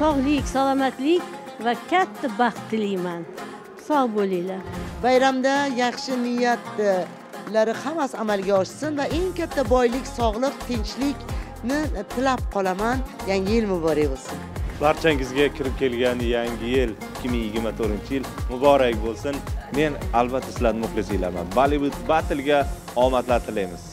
sog'lik, salomatlik va katta baxt tilayman. Sog' bo'linglar. Bayramda yaxshi niyatlari hammasi amalga oshsin va eng katta boylik, sog'lik, tinchlikni tilab qolaman. Yangi yil muborak bo'lsin. Barchangizga kirib kelgan yangi yil 2024-yil muborak bo'lsin. Men albatta sizlarning muxlisinglarman. Bollywood Battle'ga omadlar tilaymiz.